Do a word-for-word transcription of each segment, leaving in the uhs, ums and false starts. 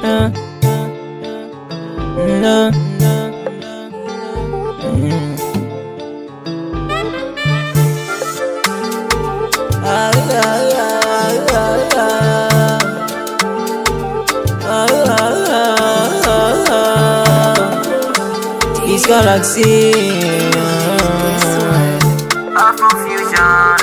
No, no, mm. Ah, ah, ah, ah, ah. Ah, ah, ah, ah. It's Galaxy. Afrofusion.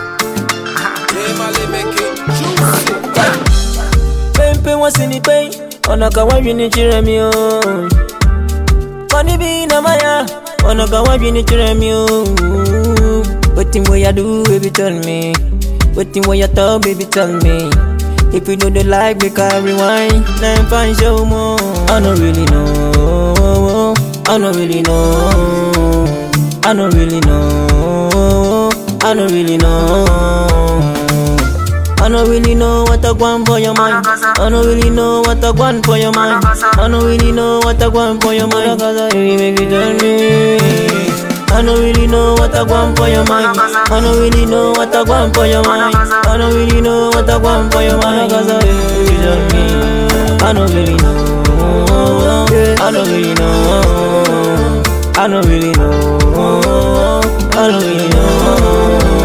Pempe what's in the pain? Onaka wa yini chiremi o. Money be na maya. Onaka wa yini chiremi o. Wetin what you do, baby, tell me. Wetin what you talk, baby, tell me. If you know the like, make I rewind. Then find show more. I don't really know. I don't really know. I don't really know. I don't really know. I don't really know what I want for your mind. I don't really know what I want for your mind. I don't really know what I want for your mind. Cause I really make you tell me. I don't really know what I want for your mind. I don't really know what I want for your mind. I don't really know what I want for your mind. Cause I really tell me. I don't really know. I don't really know. I don't really know. I don't really know.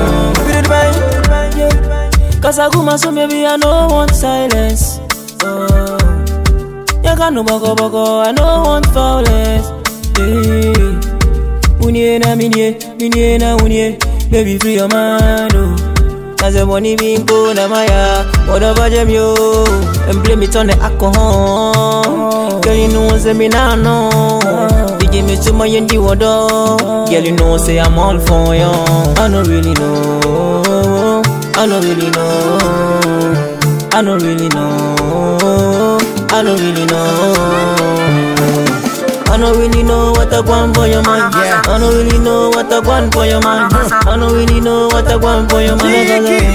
Cause I go my so maybe I no want silence. Oh, you got no boko boko, I no want violence. Hey, unye na minye, minye na unye, baby free your mind. Oh, cause the money being poor na maya, whatever jam yo, and blame it on the alcohol. Girl you know say me nah no, you give me too much and you adore. Girl you know say I'm all for you. I don't really know. I don't really know. I don't really know. I don't really know. I don't really know what I want for your mind. Yeah. I don't really know what I want for your mind. I don't really know what I want for your mind.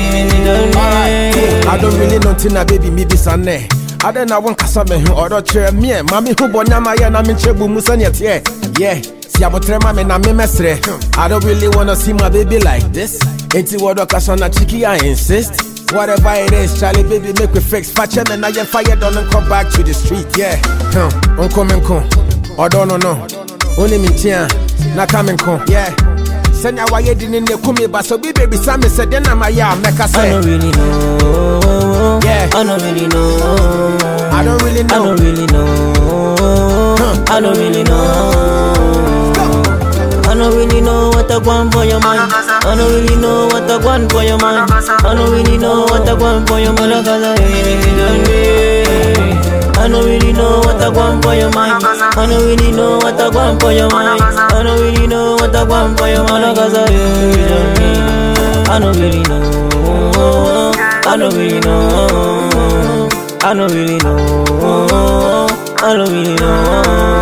I don't really know Tina baby me be sanne. I don't know one kasa me hu odo chere me. Mami hu bonya ma ye na me chebu musa nyet ye. Yeah. Si abotre me na me mesre. I don't really wanna see my baby like this. Enti wodo kasa na chiki I insist. Whatever it is, Charlie baby make we fix. Fache me na ye fire don't come back to the street. Yeah. Huh. Unko menko. Odo no no. Only me tia. Na coming ko. Yeah. Send ya waye din in the kumi ba so baby Sammy said then am ya make us say. I don't really know. Yeah. I don't really know. I don't really know. I don't really know. Huh. I don't really know. I don't really know what I want for your mind. I don't really know what I want for your mind. I don't really know what I want for your mind. Cause I really don't know. I don't really know what I want for your mind. I don't really know what I want for your mind. I don't really know what I want for your mind. Cause I really don't know. I don't really know. I don't really know. I don't really know. I don't really know.